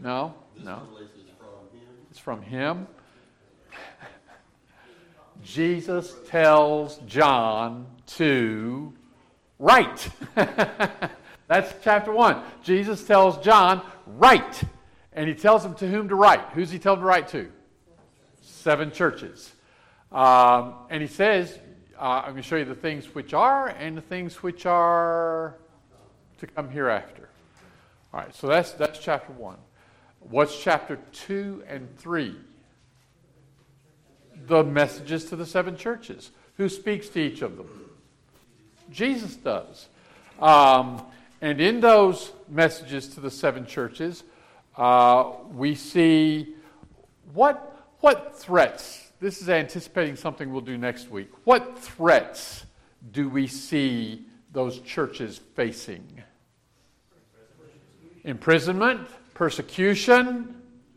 No, This no. revelation is from him. It's from him. Jesus tells John to write. That's chapter 1. Jesus tells John, write. And he tells him to whom to write. Who's he tell him to write to? 7 churches. And he says, I'm going to show you the things which are and the things which are to come hereafter. All right, so that's chapter 1. What's chapter 2 and 3? The messages to the 7 churches. Who speaks to each of them? Jesus does. And in those messages to the 7 churches, we see what threats. This is anticipating something we'll do next week. What threats do we see those churches facing? Imprisonment, persecution,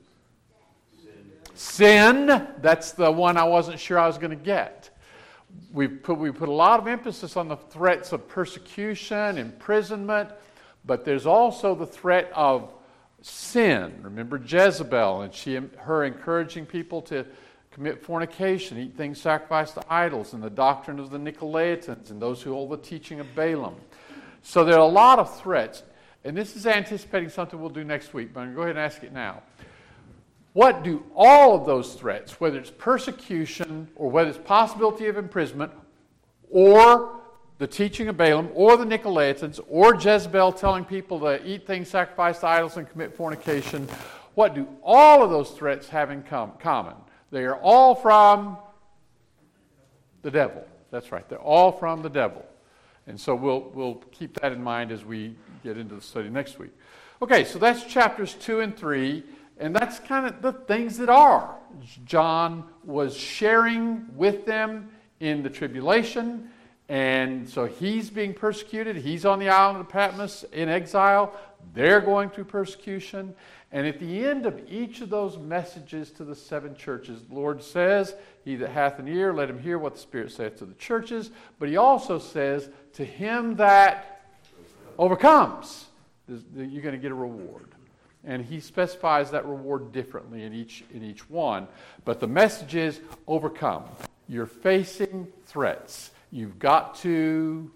sin. That's the one I wasn't sure I was going to get. We put a lot of emphasis on the threats of persecution, imprisonment, but there's also the threat of sin. Remember Jezebel and her encouraging people to commit fornication, eat things sacrificed to idols, and the doctrine of the Nicolaitans and those who hold the teaching of Balaam. So there are a lot of threats, and this is anticipating something we'll do next week, but I'm going to go ahead and ask it now. What do all of those threats, whether it's persecution or whether it's possibility of imprisonment or the teaching of Balaam or the Nicolaitans or Jezebel telling people to eat things sacrificed to idols and commit fornication, what do all of those threats have in common? They are all from the devil. That's right. They're all from the devil. And so we'll keep that in mind as we get into the study next week. Okay, so that's chapters 2 and 3. And that's kind of the things that are. John was sharing with them in the tribulation. And so he's being persecuted. He's on the island of Patmos in exile. They're going through persecution. And at the end of each of those messages to the 7 churches, the Lord says, he that hath an ear, let him hear what the Spirit saith to the churches. But he also says, to him that overcomes, you're going to get a reward. And he specifies that reward differently in each one. But the message is overcome. You're facing threats. You've got to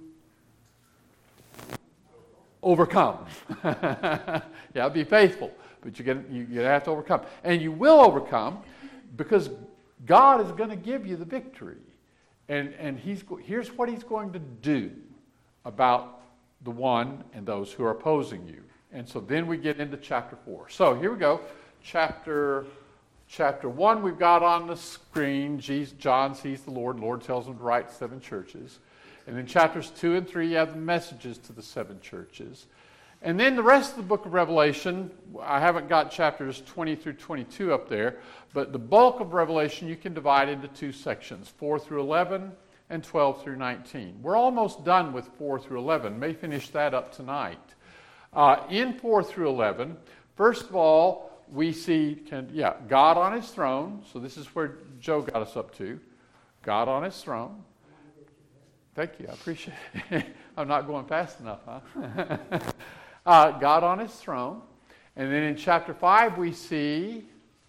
overcome. Yeah, be faithful. But you have to overcome. And you will overcome because God is going to give you the victory. And here's what he's going to do about the one and those who are opposing you. And so then we get into chapter 4. So here we go. Chapter 1 we've got on the screen. John sees the Lord. The Lord tells him to write 7 churches. And then chapters 2 and 3 you have the messages to the 7 churches. And then the rest of the book of Revelation, I haven't got chapters 20 through 22 up there, but the bulk of Revelation you can divide into 2 sections, 4 through 11 and 12 through 19. We're almost done with 4 through 11. May finish that up tonight. In 4 through 11, first of all, we see God on his throne. So this is where Joe got us up to. God on his throne. Thank you. I appreciate it. I'm not going fast enough, huh? God on his throne. And then in chapter 5, we see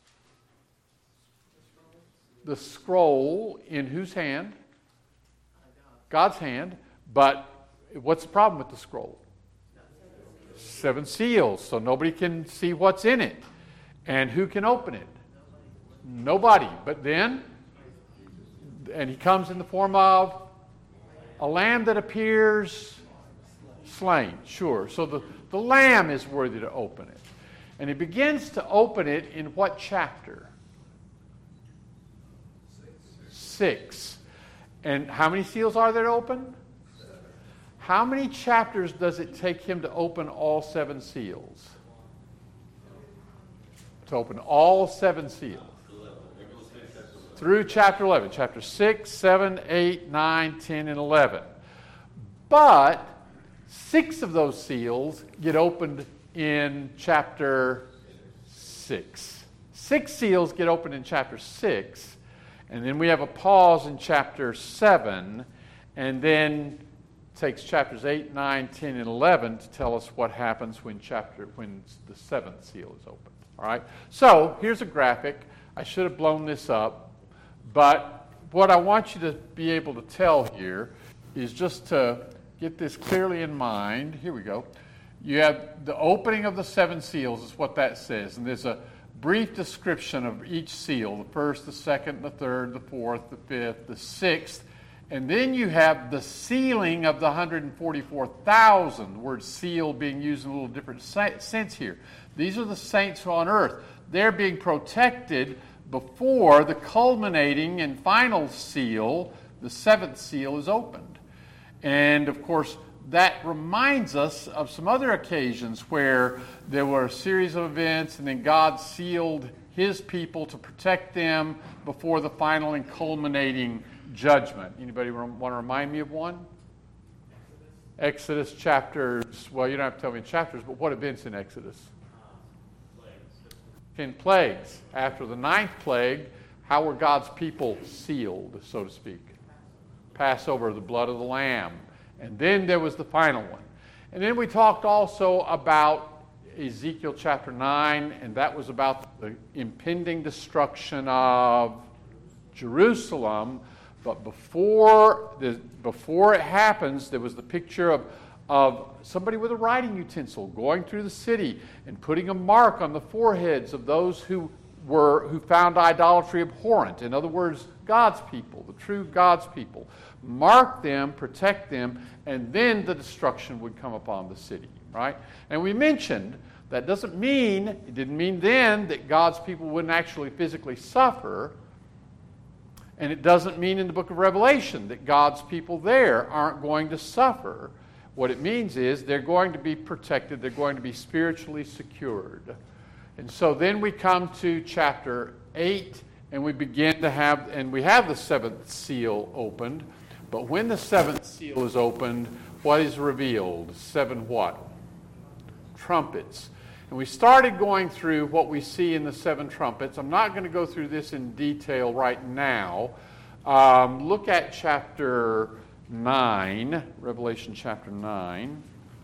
the scroll in whose hand? God's hand. But what's the problem with the scroll? 7 seals, so nobody can see what's in it. And who can open it? Nobody. But then, and he comes in the form of a lamb that appears slain. Sure. So the lamb is worthy to open it. And he begins to open it in what chapter? 6. And how many seals are there to open? How many chapters does it take him to open all 7 seals? To open all 7 seals. Through chapter 11. Chapter 6, 7, 8, 9, 10, and 11. But 6 of those seals get opened in chapter 6. 6 seals get opened in chapter 6. And then we have a pause in chapter 7. And then takes chapters 8, 9, 10, and 11 to tell us what happens when the 7th seal is opened. All right? So here's a graphic. I should have blown this up, but what I want you to be able to tell here is just to get this clearly in mind. Here we go. You have the opening of the 7 seals is what that says, and there's a brief description of each seal, the first, the second, the third, the fourth, the fifth, the sixth, and then you have the sealing of the 144,000, the word seal being used in a little different sense here. These are the saints on earth. They're being protected before the culminating and final seal, the 7th seal, is opened. And, of course, that reminds us of some other occasions where there were a series of events and then God sealed His people to protect them before the final and culminating judgment. Anybody want to remind me of one? Exodus chapters. Well, you don't have to tell me chapters, but what events in Exodus? 10 plagues. After the 9th plague, how were God's people sealed, so to speak? Passover, the blood of the Lamb. And then there was the final one. And then we talked also about Ezekiel chapter 9, and that was about the impending destruction of Jerusalem. But before it happens, there was the picture of somebody with a writing utensil going through the city and putting a mark on the foreheads of those who found idolatry abhorrent. In other words, God's people, the true God's people. Mark them, protect them, and then the destruction would come upon the city, right? And we mentioned it didn't mean then that God's people wouldn't actually physically suffer, and it doesn't mean in the book of Revelation that God's people there aren't going to suffer. What it means is they're going to be protected, they're going to be spiritually secured. And so then we come to chapter 8, and we begin to have the 7th seal opened. But when the 7th seal is opened, what is revealed? 7 what? Trumpets. And we started going through what we see in the 7 trumpets. I'm not going to go through this in detail right now. Look at chapter 9, Revelation chapter 9.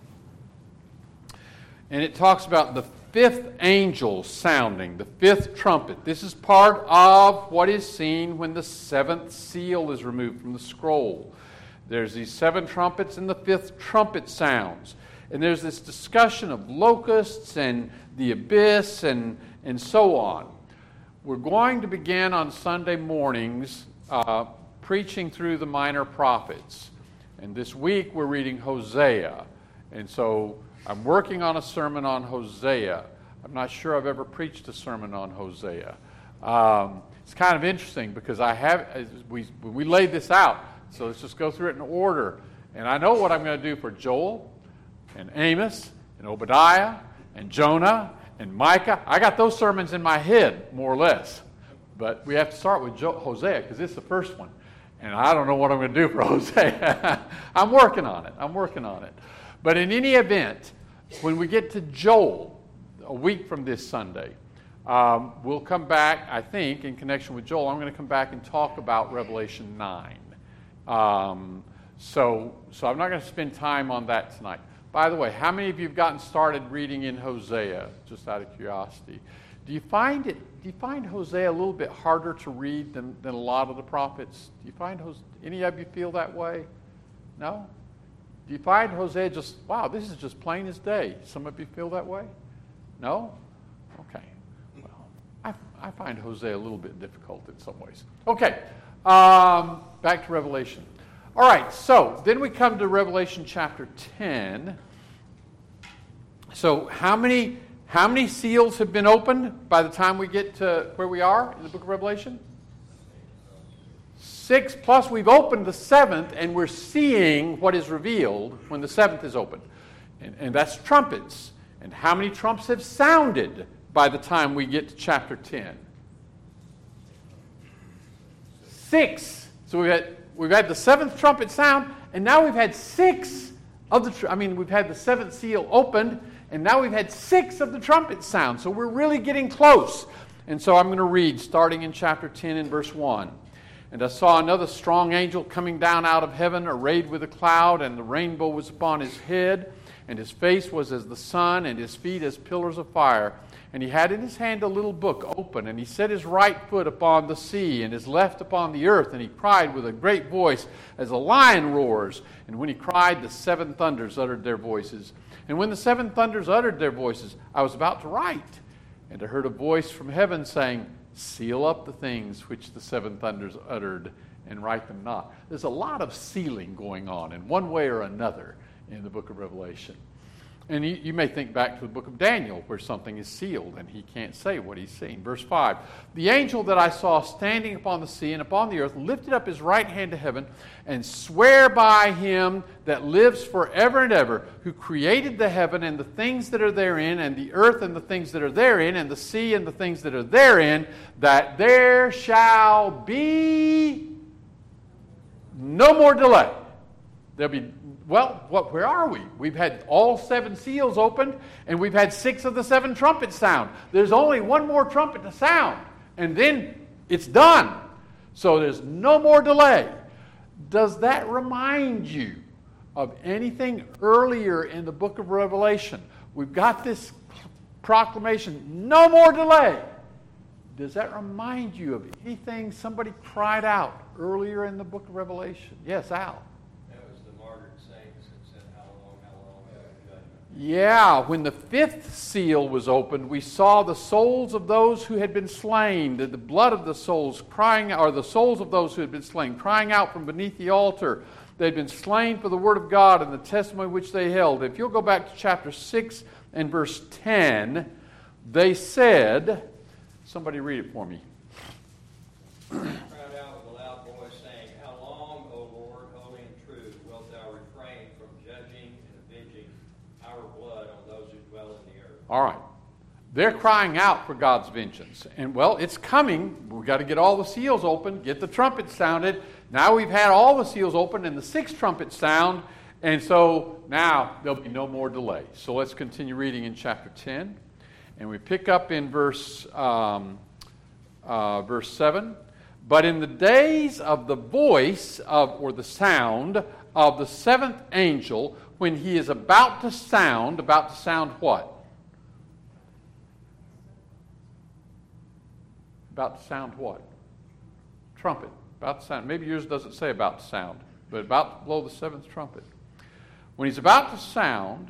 And it talks about the 5th angel sounding, the 5th trumpet. This is part of what is seen when the 7th seal is removed from the scroll. There's these 7 trumpets and the 5th trumpet sounds. And there's this discussion of locusts and the abyss and so on. We're going to begin on Sunday mornings preaching through the minor prophets. And this week we're reading Hosea. And so I'm working on a sermon on Hosea. I'm not sure I've ever preached a sermon on Hosea. It's kind of interesting because we laid this out. So let's just go through it in order. And I know what I'm going to do for Joel and Amos and Obadiah and Jonah and Micah. I got those sermons in my head, more or less. But we have to start with Hosea because it's the first one. And I don't know what I'm going to do for Hosea. I'm working on it. But in any event, when we get to Joel, a week from this Sunday, we'll come back, I think, in connection with Joel, I'm going to come back and talk about Revelation 9. So I'm not going to spend time on that tonight. By the way, how many of you have gotten started reading in Hosea, just out of curiosity? Do you find Hosea a little bit harder to read than a lot of the prophets? Do you find any of you feel that way? No? Do you find Hosea this is just plain as day? Some of you feel that way? No? Okay. Well, I find Hosea a little bit difficult in some ways. Okay. Back to Revelation. All right, so then we come to Revelation chapter 10. So how many seals have been opened by the time we get to where we are in the book of Revelation? 6, plus we've opened the 7th, and we're seeing what is revealed when the 7th is opened. And that's trumpets. And how many trumps have sounded by the time we get to chapter 10? 6. So we've had the 7th trumpet sound, and now we've had 6 of we've had the 7th seal opened, and now we've had 6 of the trumpets sound. So we're really getting close. And so I'm going to read, starting in chapter 10 and verse 1. And I saw another strong angel coming down out of heaven, arrayed with a cloud, and the rainbow was upon his head, and his face was as the sun, and his feet as pillars of fire. And he had in his hand a little book open, and he set his right foot upon the sea and his left upon the earth, and he cried with a great voice as a lion roars. And when he cried, the seven thunders uttered their voices. And when the seven thunders uttered their voices, I was about to write. And I heard a voice from heaven saying, seal up the things which the seven thunders uttered, and write them not. There's a lot of sealing going on in one way or another in the book of Revelation. And you may think back to the book of Daniel, where something is sealed and he can't say what he's seen. Verse 5, the angel that I saw standing upon the sea and upon the earth lifted up his right hand to heaven and sware by him that lives forever and ever, who created the heaven and the things that are therein, and the earth and the things that are therein, and the sea and the things that are therein, that there shall be no more delay. There'll be, where are we? We've had all seven seals opened, and we've had 6 of the 7 trumpets sound. There's only one more trumpet to sound, and then it's done. So there's no more delay. Does that remind you of anything earlier in the book of Revelation? We've got this proclamation, no more delay. Does that remind you of anything somebody cried out earlier in the book of Revelation? Yes, Al. Yeah, when the 5th seal was opened, we saw the souls of those who had been slain, the blood of the souls crying, or the souls of those who had been slain, crying out from beneath the altar. They had been slain for the word of God and the testimony which they held. If you'll go back to chapter 6 and verse 10, they said, somebody read it for me. All right. They're crying out for God's vengeance. And, well, it's coming. We've got to get all the seals open, get the trumpets sounded. Now we've had all the seals open and the 6th trumpet sound. And so now there'll be no more delay. So let's continue reading in chapter 10. And we pick up in verse 7. But in the days of the voice of, or the sound of the 7th angel, when he is about to sound what? About to sound what? Trumpet. About to sound. Maybe yours doesn't say about to sound, but about to blow the 7th trumpet. When he's about to sound,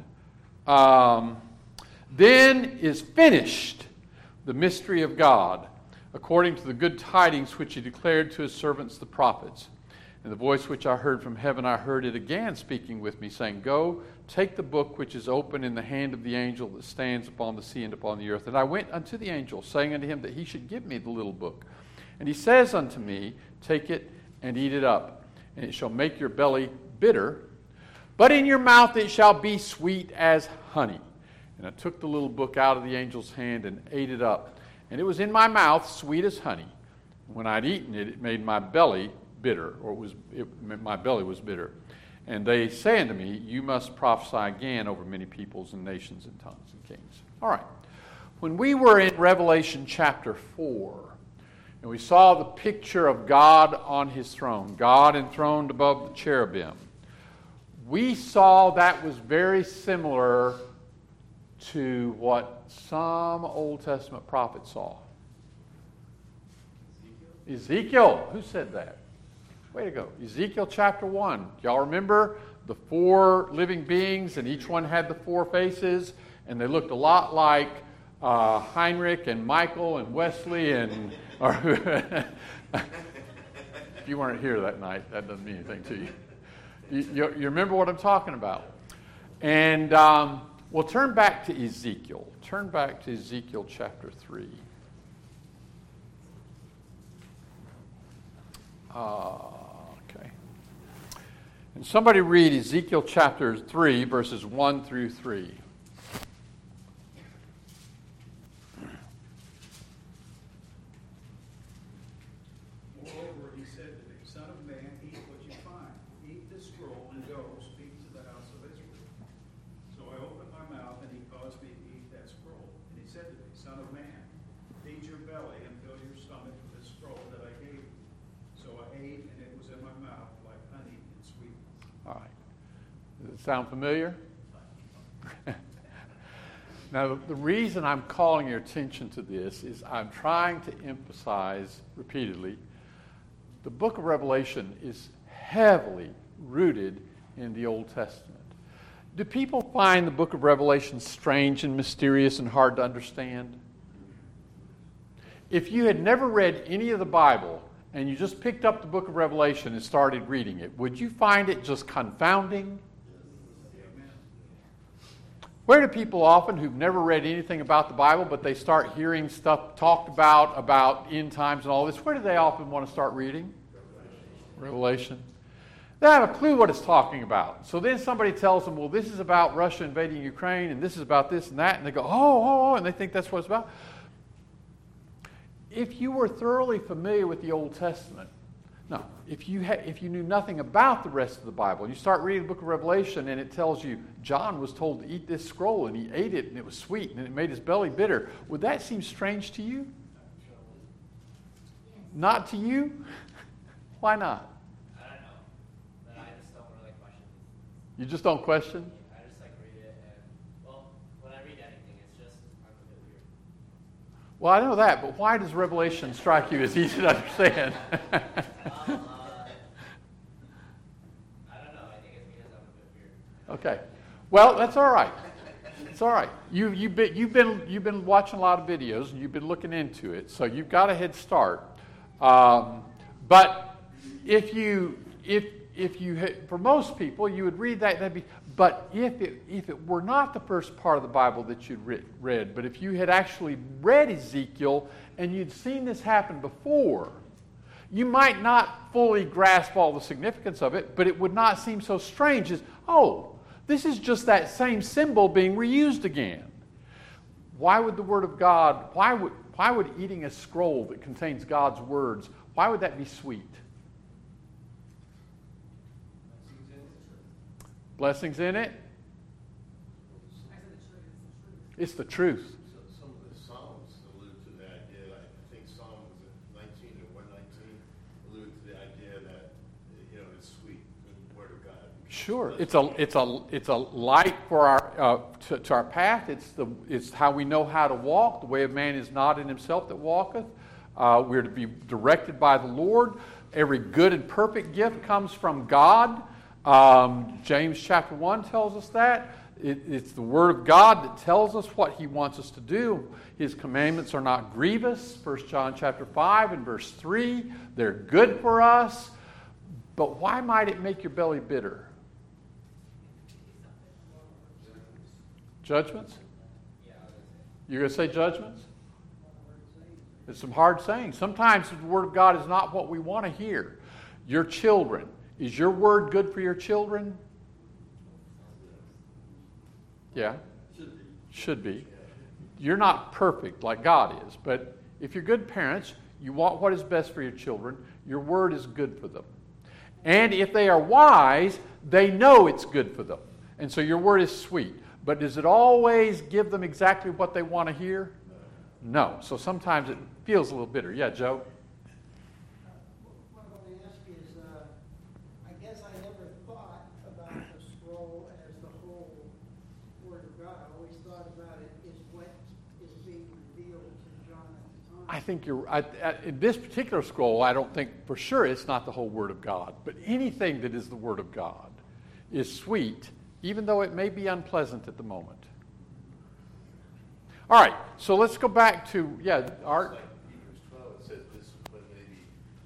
then is finished the mystery of God, according to the good tidings which he declared to his servants the prophets. And the voice which I heard from heaven, I heard it again speaking with me, saying, go, take the book which is open in the hand of the angel that stands upon the sea and upon the earth. And I went unto the angel, saying unto him that he should give me the little book. And he says unto me, take it and eat it up, and it shall make your belly bitter, but in your mouth it shall be sweet as honey. And I took the little book out of the angel's hand and ate it up, and it was in my mouth sweet as honey. When I'd eaten it, it made my belly bitter, my belly was bitter. And they say unto me, you must prophesy again over many peoples and nations and tongues and kings. All right. When we were in Revelation chapter 4, and we saw the picture of God on his throne, God enthroned above the cherubim, we saw that was very similar to what some Old Testament prophets saw. Ezekiel. Who said that? Way to go. Ezekiel chapter 1. Y'all remember the 4 living beings, and each one had the 4 faces, and they looked a lot like Heinrich and Michael and Wesley and... if you weren't here that night, that doesn't mean anything to you. You remember what I'm talking about. And we'll turn back to Ezekiel. Turn back to Ezekiel chapter 3. Okay. And somebody read Ezekiel chapter 3, verses 1 through 3. Moreover, he said to me, Son of man, eat what you find. Eat this scroll and go, speak to the house of Israel. So I opened my mouth, and he caused me to eat that scroll. And he said to me, Son of man, feed your belly and fill your stomach with this scroll that I gave you. So I ate, and it was in my mouth like honey and sweet. All right. Does it sound familiar? Now, the reason I'm calling your attention to this is I'm trying to emphasize repeatedly the book of Revelation is heavily rooted in the Old Testament. Do people find the book of Revelation strange and mysterious and hard to understand? If you had never read any of the Bible and you just picked up the book of Revelation and started reading it, would you find it just confounding? Where do people often who've never read anything about the Bible, but they start hearing stuff talked about end times and all this, where do they often want to start reading? Revelation. They have a clue what it's talking about. So then somebody tells them, well, this is about Russia invading Ukraine, and this is about this and that, and they go, oh, and they think that's what it's about. If you were thoroughly familiar with the Old Testament, no, if you knew nothing about the rest of the Bible, and you start reading the book of Revelation, and it tells you John was told to eat this scroll, and he ate it, and it was sweet, and it made his belly bitter, would that seem strange to you? Not to you? Why not? I don't know, but I just don't really question it. You just don't question? I just read it, and well, when I read anything, it's just I'm a bit weird. Well, I know that, but why does Revelation strike you as easy to understand? I don't know. I think it's because I'm a bit weird. Okay. Well, that's all right. It's all right. You've been watching a lot of videos and you've been looking into it, so you've got a head start. But if you for most people you would read that, that'd be. But if it were not the first part of the Bible that you'd read, but if you had actually read Ezekiel and you'd seen this happen before, you might not fully grasp all the significance of it, but it would not seem so strange as, oh, this is just that same symbol being reused again. Why would the Word of God, why would eating a scroll that contains God's words, why would that be sweet? Blessings in it? It's the truth. Some of the Psalms allude to the idea. I think Psalm 19 or 119 allude to the idea that it's sweet, the Word of God. Sure, it's a light for our to our path. It's how we know how to walk. The way of man is not in himself that walketh. We're to be directed by the Lord. Every good and perfect gift comes from God. James chapter 1 tells us that. It's the Word of God that tells us what He wants us to do. His commandments are not grievous. 1 John chapter 5 and verse 3. They're good for us. But why might it make your belly bitter? Judgments? You're going to say judgments? It's some hard sayings. Sometimes the Word of God is not what we want to hear. Your children. Is your word good for your children? Yeah. Should be. You're not perfect like God is, but if you're good parents, you want what is best for your children, your word is good for them. And if they are wise, they know it's good for them. And so your word is sweet. But does it always give them exactly what they want to hear? No. So sometimes it feels a little bitter. Yeah, Joe? What I want to ask is, I guess I never thought about the scroll as the whole Word of God. I always thought about it as what is being revealed to John at the time. I think you're in this particular scroll, I don't think for sure it's not the whole Word of God. But anything that is the Word of God is sweet, even though it may be unpleasant at the moment. All right, so let's go back to, Art. Like Hebrews 12, it says discipline may be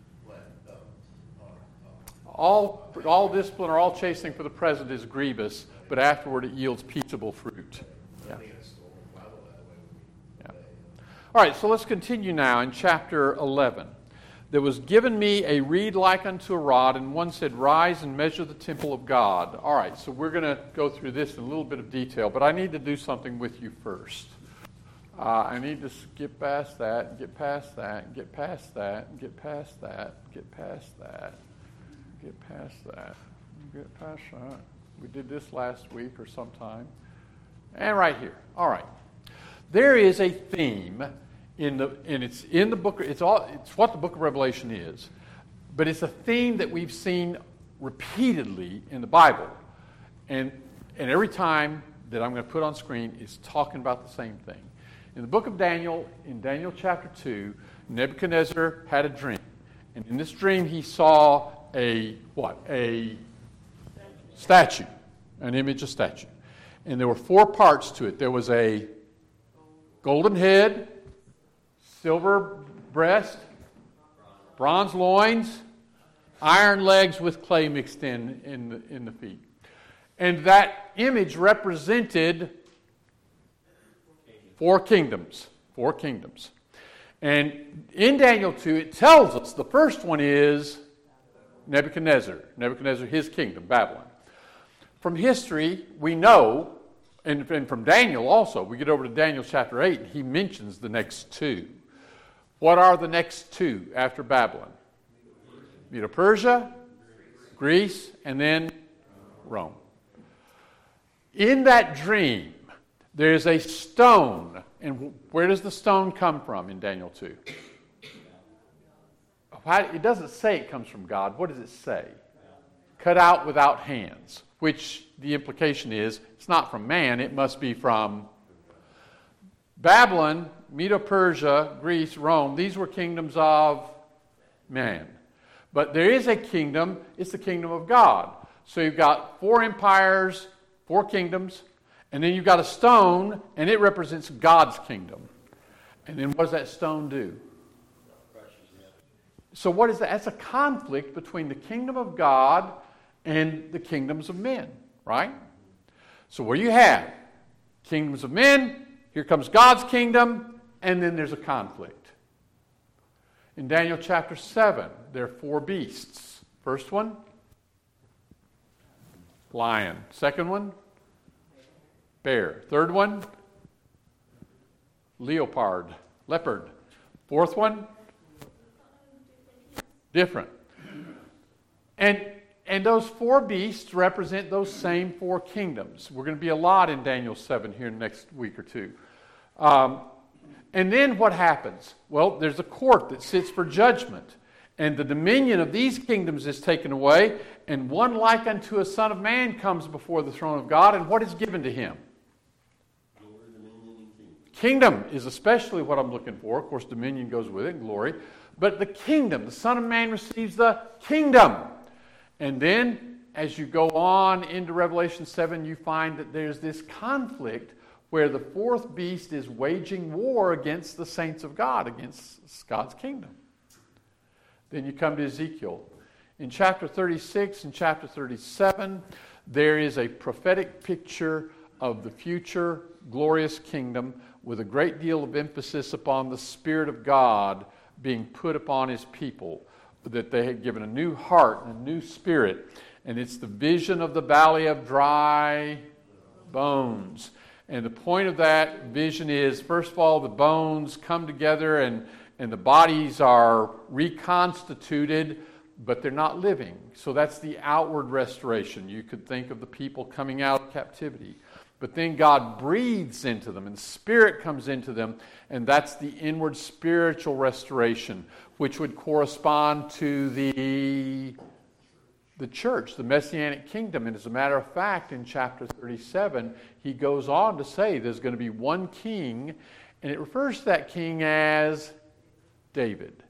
All discipline or all chastening for the present is grievous, but afterward it yields peaceable fruit. Yeah. Yeah. All right, so let's continue now in chapter 11. There was given me a reed like unto a rod, and one said, Rise and measure the temple of God. All right, so we're going to go through this in a little bit of detail, but I need to do something with you first. I need to get past that, get past that, get past that, get past that, get past that, get past that, get past that. We did this last week or sometime. And right here. All right. There is a theme and it's in the book. It's what the book of Revelation is, but it's a theme that we've seen repeatedly in the Bible, and every time that I'm going to put on screen is talking about the same thing. In the book of Daniel, in Daniel chapter 2, Nebuchadnezzar had a dream. And in this dream, he saw a statue, an image of statue. And there were 4 parts to it. There was a golden head, silver breast, bronze loins, iron legs with clay mixed in the feet. And that image represented 4 kingdoms. 4 kingdoms. And in Daniel 2, it tells us the first one is Nebuchadnezzar. Nebuchadnezzar, his kingdom, Babylon. From history, we know, and from Daniel also, we get over to Daniel chapter 8, and he mentions the next 2. What are the next 2 after Babylon? Medo-Persia, Greece, and then Rome. In that dream, there's a stone. And where does the stone come from in Daniel 2? It doesn't say it comes from God. What does it say? Cut out without hands, which the implication is it's not from man. It must be from Babylon, Medo-Persia, Greece, Rome. These were kingdoms of man. But there is a kingdom. It's the kingdom of God. So you've got 4 empires, 4 kingdoms. And then you've got a stone, and it represents God's kingdom. And then what does that stone do? So what is that? That's a conflict between the kingdom of God and the kingdoms of men, right? So what do you have? Kingdoms of men, here comes God's kingdom, and then there's a conflict. In Daniel chapter 7, there are 4 beasts. First one, lion. Second one, bear. Third one, leopard. Fourth one, different. And those 4 beasts represent those same 4 kingdoms. We're going to be a lot in Daniel 7 here next week or 2. And then what happens? Well, there's a court that sits for judgment. And the dominion of these kingdoms is taken away. And one like unto a son of man comes before the throne of God. And what is given to him? Kingdom is especially what I'm looking for. Of course, dominion goes with it, glory. But the kingdom, the Son of Man receives the kingdom. And then, as you go on into Revelation 7, you find that there's this conflict where the 4th beast is waging war against the saints of God, against God's kingdom. Then you come to Ezekiel. In chapter 36 and chapter 37, there is a prophetic picture of the future glorious kingdom with a great deal of emphasis upon the Spirit of God being put upon His people, that they had given a new heart and a new spirit. And it's the vision of the valley of dry bones. And the point of that vision is, first of all, the bones come together and the bodies are reconstituted, but they're not living. So that's the outward restoration. You could think of the people coming out of captivity. But then God breathes into them, and the Spirit comes into them, and that's the inward spiritual restoration, which would correspond to the church, the Messianic kingdom. And as a matter of fact, in chapter 37, he goes on to say there's going to be one king, and it refers to that king as David.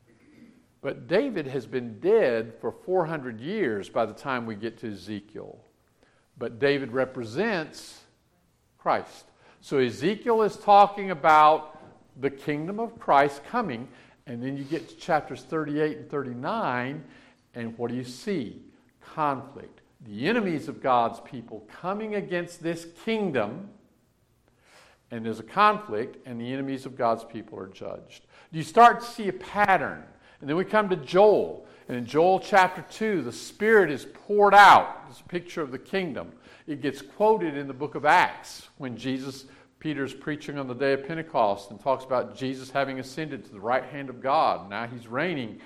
But David has been dead for 400 years by the time we get to Ezekiel. But David represents Christ. So Ezekiel is talking about the kingdom of Christ coming, and then you get to chapters 38 and 39, and what do you see? Conflict. The enemies of God's people coming against this kingdom, and there's a conflict, and the enemies of God's people are judged. You start to see a pattern. And then we come to Joel. And in Joel chapter 2, the Spirit is poured out. It's a picture of the kingdom. It gets quoted in the book of Acts when Peter's preaching on the day of Pentecost and talks about Jesus having ascended to the right hand of God. Now he's reigning.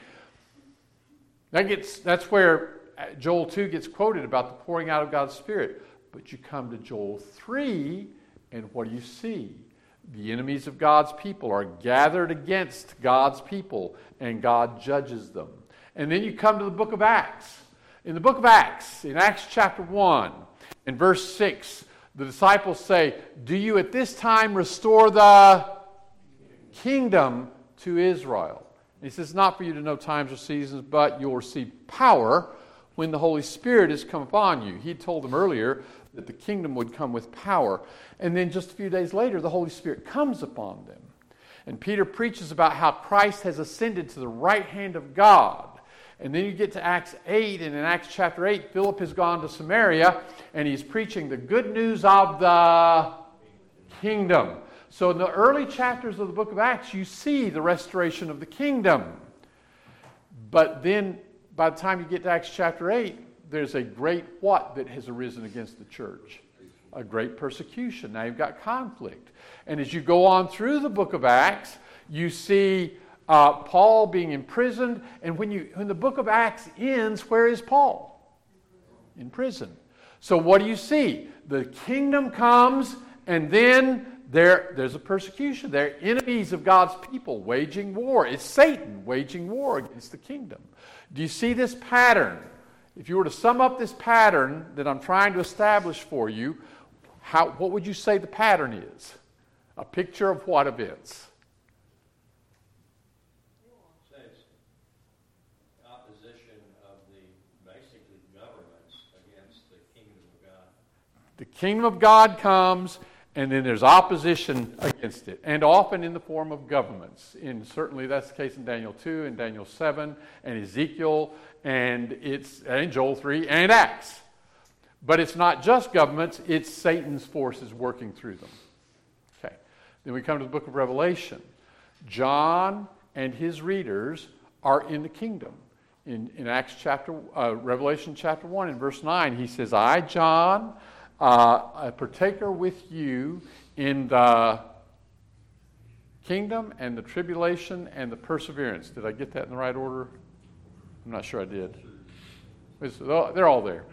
That's where Joel 2 gets quoted about the pouring out of God's Spirit. But you come to Joel 3, and what do you see? The enemies of God's people are gathered against God's people, and God judges them. And then you come to the book of Acts. In the book of Acts, in Acts chapter 1, in verse 6, The disciples say, do you at this time restore the kingdom to Israel? And he says, not for you to know times or seasons, but you'll receive power when the Holy Spirit has come upon you. He told them earlier that the kingdom would come with power. And then just a few days later, the Holy Spirit comes upon them. And Peter preaches about how Christ has ascended to the right hand of God. And then you get to Acts 8, and in Acts chapter 8, Philip has gone to Samaria, and he's preaching the good news of the kingdom. So in the early chapters of the book of Acts, you see the restoration of the kingdom. But then, by the time you get to Acts chapter 8, there's a great what that has arisen against the church? A great persecution. Now you've got conflict. And as you go on through the book of Acts, you see Paul being imprisoned. And when the book of Acts ends, where is Paul? In prison. So what do you see? The kingdom comes, and then there's a persecution. They're enemies of God's people waging war. It's Satan waging war against the kingdom. Do you see this pattern? If you were to sum up this pattern that I'm trying to establish for you, what would you say the pattern is? A picture of what events? Says opposition of the basically governments against the kingdom of God. The kingdom of God comes, and then there's opposition against it, and often in the form of governments. And certainly that's the case in Daniel 2 and Daniel 7 and Ezekiel and Joel 3 and Acts. But it's not just governments, it's Satan's forces working through them. Okay. Then we come to the book of Revelation. John and his readers are in the kingdom. In Revelation chapter 1 and verse 9, he says, I, John, a partaker with you in the kingdom and the tribulation and the perseverance. Did I get that in the right order? I'm not sure I did. They're all there.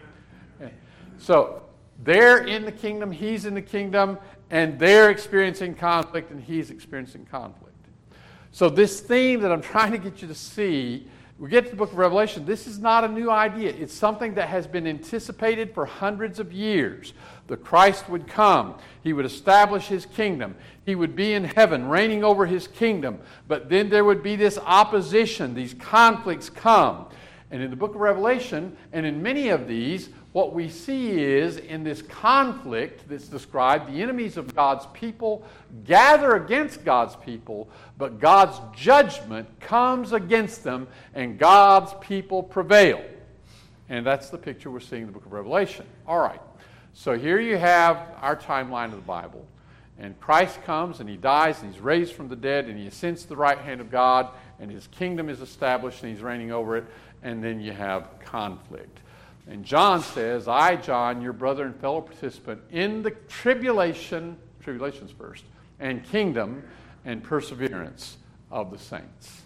So they're in the kingdom, he's in the kingdom, and they're experiencing conflict, and he's experiencing conflict. So this theme that I'm trying to get you to see, we get to the book of Revelation, this is not a new idea. It's something that has been anticipated for hundreds of years. The Christ would come. He would establish his kingdom. He would be in heaven, reigning over his kingdom. But then there would be this opposition. These conflicts come. And in the book of Revelation, and in many of these, what we see is in this conflict that's described, the enemies of God's people gather against God's people, but God's judgment comes against them, and God's people prevail. And that's the picture we're seeing in the book of Revelation. All right. So here you have our timeline of the Bible. And Christ comes, and he dies, and he's raised from the dead, and he ascends to the right hand of God, and his kingdom is established, and he's reigning over it. And then you have conflict. And John says, I, John, your brother and fellow participant in the tribulations first, and kingdom and perseverance of the saints.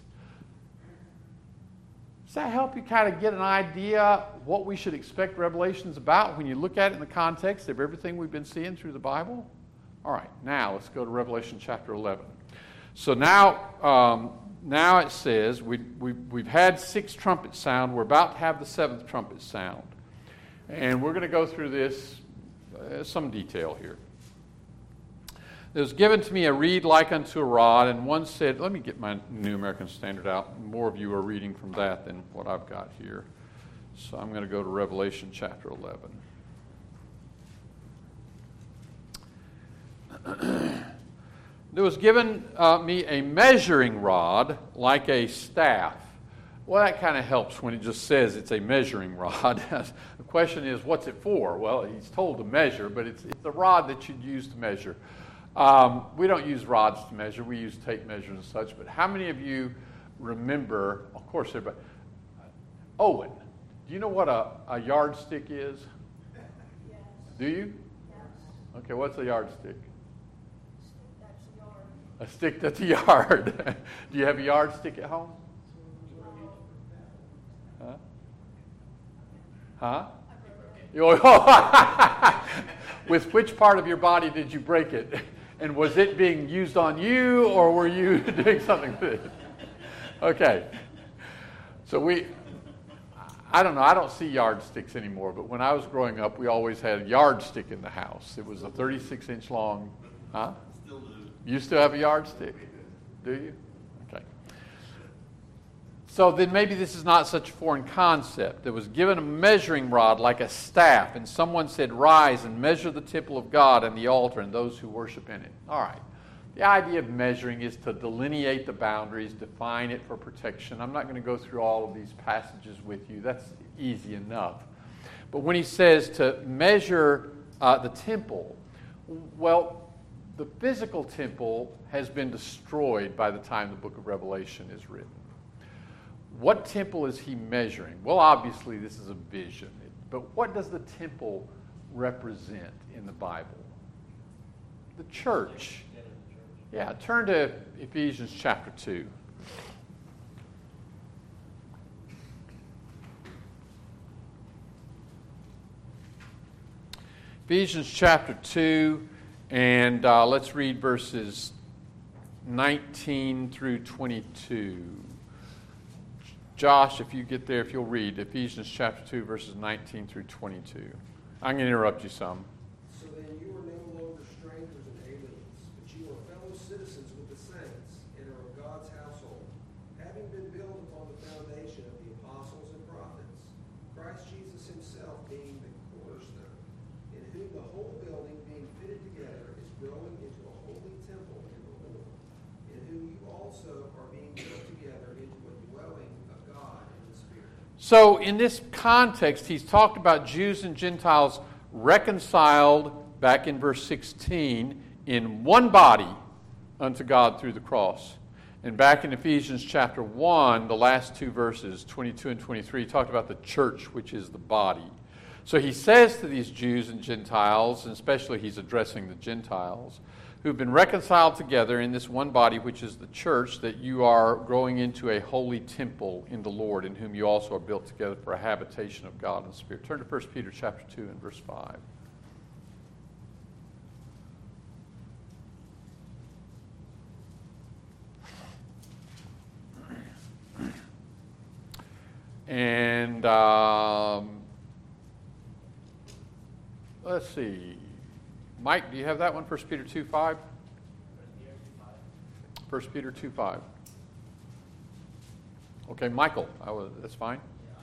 Does that help you kind of get an idea what we should expect Revelation's about when you look at it in the context of everything we've been seeing through the Bible? All right, now let's go to Revelation chapter 11. So now it says we've had 6 trumpets sound. We're about to have the 7th trumpet sound. And we're going to go through this, some detail here. There was given to me a reed like unto a rod, and one said, let me get my New American Standard out. More of you are reading from that than what I've got here. So I'm going to go to Revelation chapter 11. There was given me a measuring rod like a staff. Well, that kind of helps when it just says it's a measuring rod. The question is, what's it for? Well, he's told to measure, but it's a rod that you'd use to measure. We don't use rods to measure. We use tape measures and such. But how many of you remember, of course, everybody, Owen, do you know what a yardstick is? Yes. Do you? Yes. Okay, what's a yardstick? That's a yard. A stick that's a yard. Do you have a yardstick at home? Huh? With which part of your body did you break it? And was it being used on you, or were you doing something with it? Okay. So I don't know, I don't see yardsticks anymore, but when I was growing up, we always had a yardstick in the house. It was a 36-inch long, huh? Still do. You still have a yardstick? Do you? Okay. So then maybe this is not such a foreign concept. There was given a measuring rod like a staff, and someone said, "Rise and measure the temple of God and the altar and those who worship in it." All right. The idea of measuring is to delineate the boundaries, define it for protection. I'm not going to go through all of these passages with you. That's easy enough. But when he says to measure the temple, well, the physical temple has been destroyed by the time the book of Revelation is written. What temple is he measuring? Well, obviously this is a vision. But what does the temple represent in the Bible? The church. Yeah, turn to Ephesians chapter 2. Ephesians chapter 2, and let's read verses 19 through 22. Josh, if you get there, if you'll read Ephesians chapter 2, verses 19 through 22. I'm going to interrupt you some. So then you are no longer strangers and aliens, but you are fellow citizens with the saints and are of God's household, having been built upon the foundation of the apostles and prophets, Christ Jesus himself being the cornerstone, in whom the whole building being fitted together is growing into a holy temple in the Lord, in whom you also are being built together into a dwelling of God in the Spirit. So in this context, he's talked about Jews and Gentiles reconciled, back in verse 16, in one body unto God through the cross. And back in Ephesians chapter 1, the last two verses, 22 and 23, he talked about the church, which is the body. So he says to these Jews and Gentiles, and especially he's addressing the Gentiles, who've been reconciled together in this one body, which is the church, that you are growing into a holy temple in the Lord, in whom you also are built together for a habitation of God and Spirit. Turn to 1 Peter chapter 2 and verse 5. And let's see. Mike, do you have that one? 1 Peter 2:5? 1 Peter 2:5. Okay, Michael, that's fine.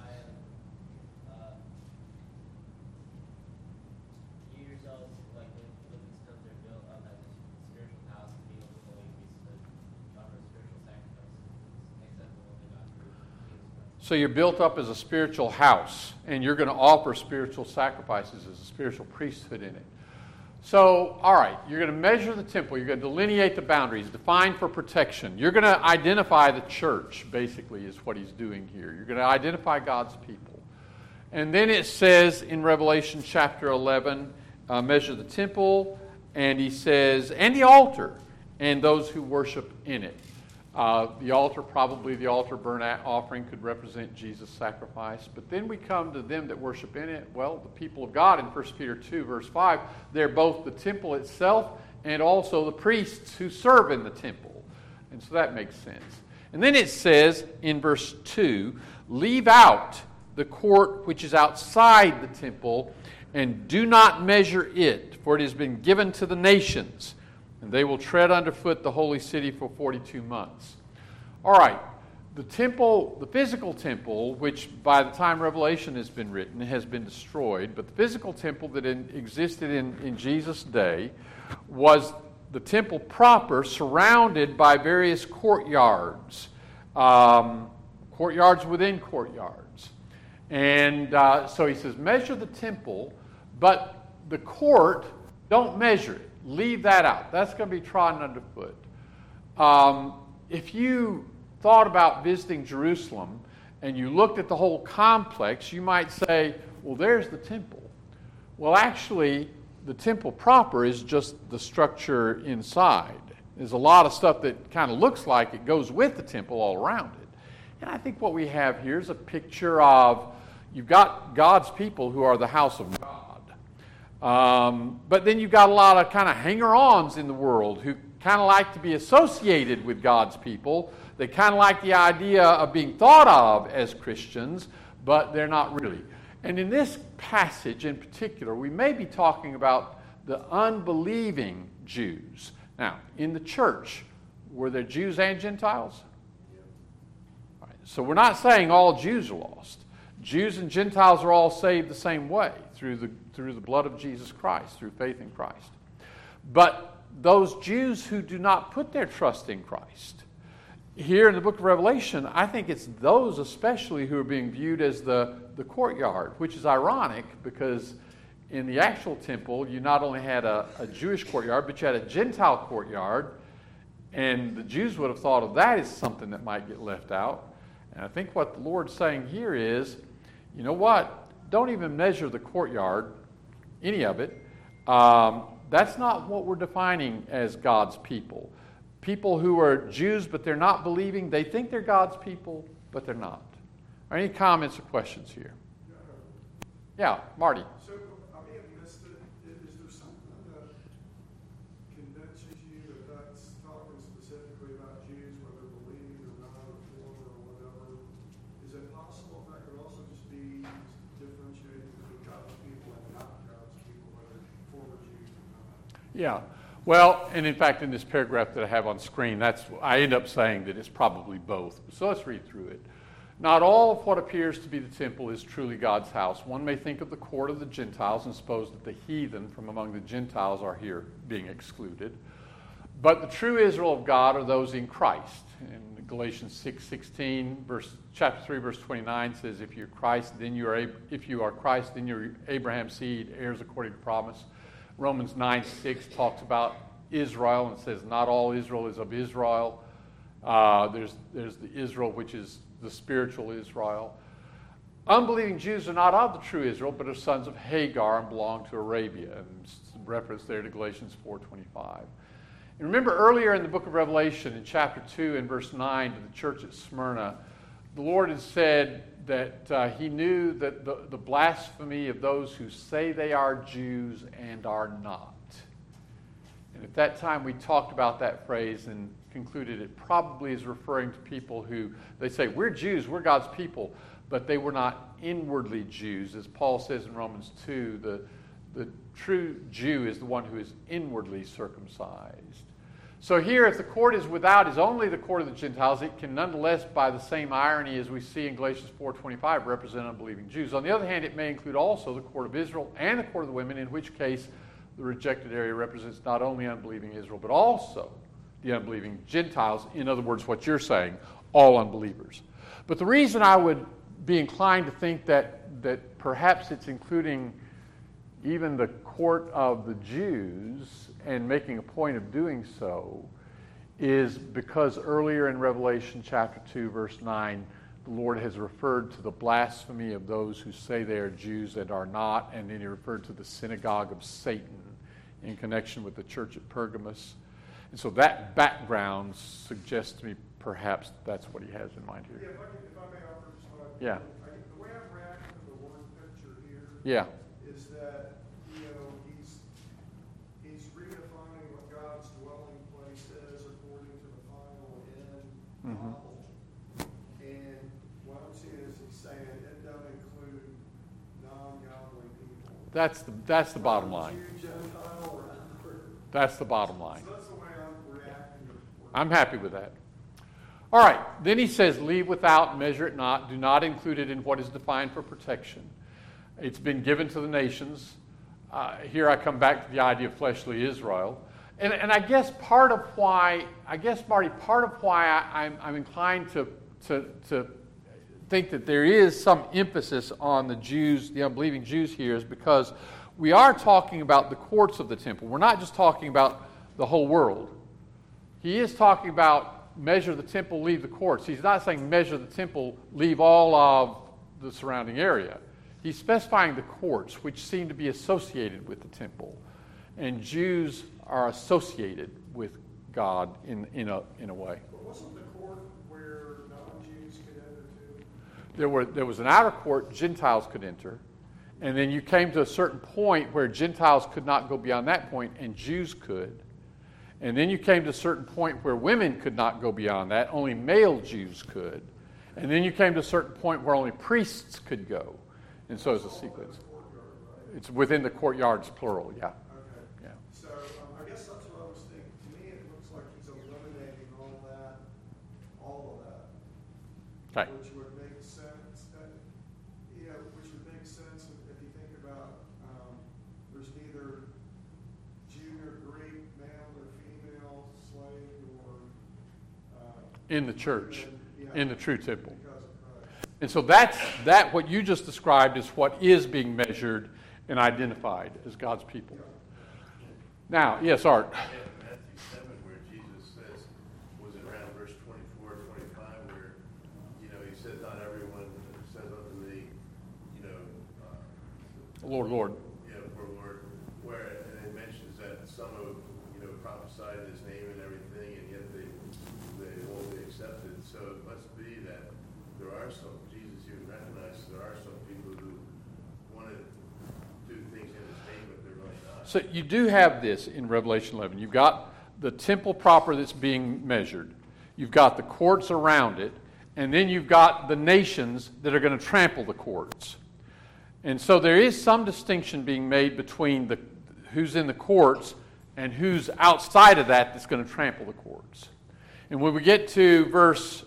You yourselves, like living stones, are built up as a spiritual house to be able to holy priesthood, offer spiritual sacrifices, acceptable to God through Jesus Christ. So you're built up as a spiritual house, and you're going to offer spiritual sacrifices as a spiritual priesthood in it. So, all right, you're going to measure the temple. You're going to delineate the boundaries, define for protection. You're going to identify the church, basically, is what he's doing here. You're going to identify God's people. And then it says in Revelation chapter 11, measure the temple, and he says, and the altar, and those who worship in it. The altar, probably the altar burnt offering, could represent Jesus' sacrifice. But then we come to them that worship in it. Well, the people of God in 1 Peter 2, verse 5, they're both the temple itself and also the priests who serve in the temple. And so that makes sense. And then it says in verse 2, leave out the court which is outside the temple, and do not measure it, for it has been given to the nations, and they will tread underfoot the holy city for 42 months. All right, the temple, the physical temple, which by the time Revelation has been written, has been destroyed, but the physical temple that existed in Jesus' day was the temple proper, surrounded by various courtyards, courtyards within courtyards. And so he says, measure the temple, but the court, don't measure it. Leave that out. That's going to be trodden underfoot. If you thought about visiting Jerusalem and you looked at the whole complex, you might say, well, there's the temple. Well, actually, the temple proper is just the structure inside. There's a lot of stuff that kind of looks like it goes with the temple all around it. And I think what we have here is a picture of, you've got God's people who are the house of God. But then you've got a lot of kind of hanger-ons in the world who kind of like to be associated with God's people. They kind of like the idea of being thought of as Christians, but they're not really. And in this passage in particular, we may be talking about the unbelieving Jews. Now, in the church, were there Jews and Gentiles? All right, so we're not saying all Jews are lost. Jews and Gentiles are all saved the same way, through the blood of Jesus Christ, through faith in Christ. But those Jews who do not put their trust in Christ, here in the book of Revelation, I think it's those especially who are being viewed as the courtyard, which is ironic because in the actual temple, you not only had a Jewish courtyard, but you had a Gentile courtyard, and the Jews would have thought of that as something that might get left out. And I think what the Lord's saying here is, you know what? Don't even measure the courtyard, any of it. That's not what we're defining as God's people. People who are Jews, but they're not believing, they think they're God's people, but they're not. Are any comments or questions here? Yeah, Marty. So, I may have missed it. Is there something that convinces you that that's talking specifically about Jews, whether believing or not, or former or whatever? Is it possible that could also just be differentiating between God's people and not God's people, whether former Jews or not? Yeah. Well, and in fact, in this paragraph that I have on screen, I end up saying that it's probably both. So let's read through it. Not all of what appears to be the temple is truly God's house. One may think of the court of the Gentiles and suppose that the heathen from among the Gentiles are here being excluded. But the true Israel of God are those in Christ. In Galatians 6:16, chapter 3, verse 29 says, if you are Christ, then you're Abraham's seed, heirs according to promise. Romans 9:6 talks about Israel and says not all Israel is of Israel. There's the Israel which is the spiritual Israel. Unbelieving Jews are not of the true Israel, but are sons of Hagar and belong to Arabia. And reference there to Galatians 4:25. And remember earlier in the book of Revelation, in chapter 2 and verse 9, to the church at Smyrna, the Lord had said that he knew that the blasphemy of those who say they are Jews and are not. And at that time we talked about that phrase and concluded it probably is referring to people who, they say, we're Jews, we're God's people, but they were not inwardly Jews. As Paul says in Romans 2, the true Jew is the one who is inwardly circumcised. So here, if the court is without, is only the court of the Gentiles, it can nonetheless, by the same irony as we see in Galatians 4:25, represent unbelieving Jews. On the other hand, it may include also the court of Israel and the court of the women, in which case the rejected area represents not only unbelieving Israel, but also the unbelieving Gentiles. In other words, what you're saying, all unbelievers. But the reason I would be inclined to think that perhaps it's including even the court of the Jews and making a point of doing so is because earlier in Revelation chapter 2, verse 9, the Lord has referred to the blasphemy of those who say they are Jews and are not, and then he referred to the synagogue of Satan in connection with the church at Pergamos. And so that background suggests to me perhaps that's what he has in mind here. Yeah, if I may offer just one. Yeah. The way I'm reacting to the word picture here Yeah. is that, he's redefining what God's dwelling place is according to the final end model. And what I'm seeing is he's saying it doesn't include non-godly people. That's the bottom line. Jew, Gentile, or That's the bottom line. so that's the way I'm reacting to the word. I'm happy with that. All right. Then he says, leave without, measure it not. Do not include it in what is defined for protection. It's been given to the nations. Here I come back to the idea of fleshly Israel. And I guess part of why, Marty, I'm inclined to think that there is some emphasis on the Jews, the unbelieving Jews here, is because we are talking about the courts of the temple. We're not just talking about the whole world. He is talking about measure the temple, leave the courts. He's not saying measure the temple, leave all of the surrounding area. He's specifying the courts, which seem to be associated with the temple. And Jews are associated with God in a way. But wasn't the court where non-Jews could enter too? There was an outer court Gentiles could enter. And then you came to a certain point where Gentiles could not go beyond that point and Jews could. And then you came to a certain point where women could not go beyond that. Only male Jews could. And then you came to a certain point where only priests could go. And so it's a sequence. It's within the courtyards, plural, yeah. Okay. Yeah. So I guess that's what I was thinking. To me, it looks like he's eliminating all of that. Okay. Which would make sense. Which would make sense if you think about there's neither Jew nor Greek, male or female, slave or In the church, in the true temple. because of Christ. And so what you just described is what is being measured and identified as God's people. Now, yes, Art. Matthew 7, where Jesus says, was it around verse 24, 25, where, he says, not everyone says unto me, Lord, Lord. for Lord, where, and it mentions that some have, prophesied in his name and everything, and yet they won't be accepted. So it must be that there are some, Jesus even recognizes there are some people who want to do things in his name, but they're really not. So you do have this in Revelation 11. You've got the temple proper that's being measured. You've got the courts around it. And then you've got the nations that are going to trample the courts. And so there is some distinction being made between who's in the courts and who's outside of that that's going to trample the courts. And when we get to verse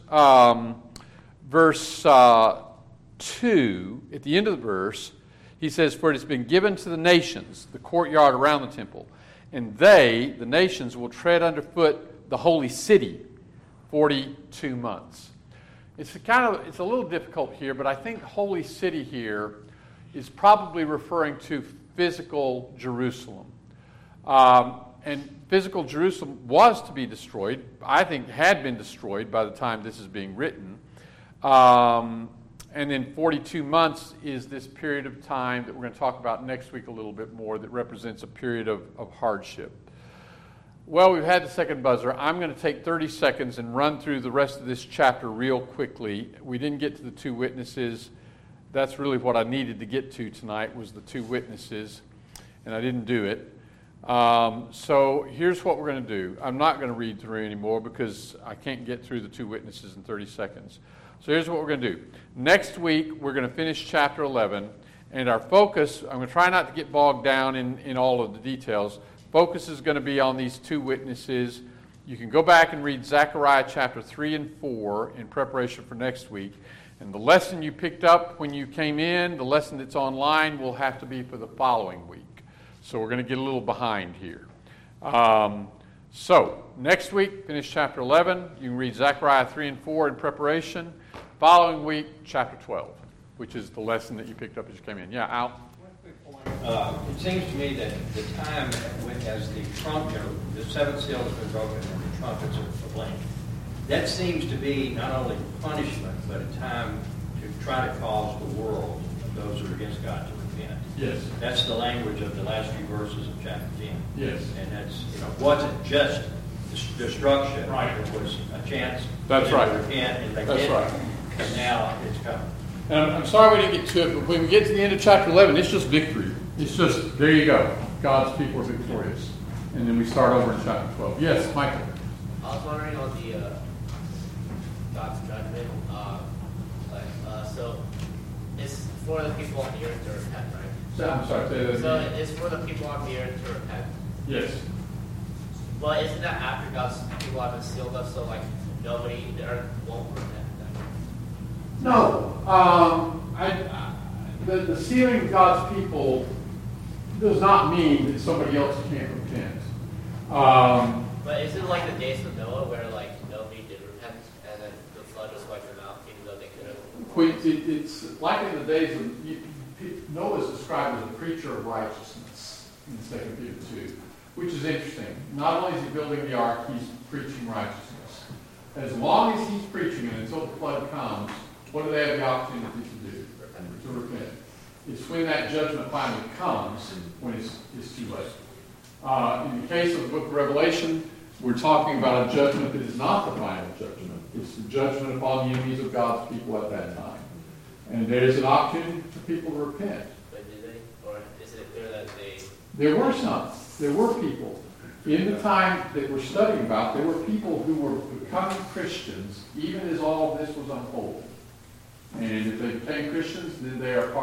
2, at the end of the verse, he says, for it has been given to the nations, the courtyard around the temple, and they, the nations, will tread underfoot the holy city 42 months. It's a little difficult here, but I think holy city here is probably referring to physical Jerusalem. And physical Jerusalem was to be destroyed. I think had been destroyed by the time this is being written. And then 42 months is this period of time that we're going to talk about next week a little bit more that represents a period of hardship. Well, we've had the second buzzer. I'm going to take 30 seconds and run through the rest of this chapter real quickly. We didn't get to the two witnesses. That's really what I needed to get to tonight was the two witnesses, and I didn't do it. So here's what we're going to do. I'm not going to read through anymore because I can't get through the two witnesses in 30 seconds. So here's what we're going to do. Next week, we're going to finish chapter 11, and our focus, I'm going to try not to get bogged down in all of the details. Focus is going to be on these two witnesses. You can go back and read Zechariah chapter 3 and 4 in preparation for next week. And the lesson you picked up when you came in, the lesson that's online, will have to be for the following week. So we're going to get a little behind here. So next week, finish chapter 11. You can read Zechariah 3 and 4 in preparation. Following week, chapter 12, which is the lesson that you picked up as you came in. Yeah, Al? It seems to me that the time as the seventh seal has been broken and the trumpets are blamed, that seems to be not only punishment, but a time to try to cause the world, those who are against God, to repent. Yes. That's the language of the last few verses of chapter 10. Yes. And that's, wasn't just destruction. Right. It was a chance That's to right. repent, and they That's didn't. right. And now it's coming. And I'm sorry we didn't get to it, but when we get to the end of chapter 11, it's just victory. It's just, there you go. God's people are victorious. And then we start over in chapter 12. Yes, Michael. I was wondering on the God's judgment. So it's for the people on the earth to repent, right? I'm sorry, say that So again. it's for the people on the earth to repent. Yes. But isn't that after God's people have been sealed up, so nobody, the earth won't repent? No. The sealing of God's people does not mean that somebody else can't repent. But is it like the days of Noah where nobody did repent and then the flood just wiped them out even though they could have? It's like in the days of Noah is described as a preacher of righteousness in 2 Peter 2, which is interesting. Not only is he building the ark, he's preaching righteousness. As long as he's preaching it until the flood comes, what do they have the opportunity to do? To repent. It's when that judgment finally comes when it's too late. In the case of the book of Revelation, we're talking about a judgment that is not the final judgment. It's the judgment upon the enemies of God's people at that time. And there is an opportunity for people to repent. But did they? Or is it clear that they... There were some. There were people. In the time that we're studying about, there were people who were becoming Christians even as all of this was unfolding. And if they became Christians, then they are part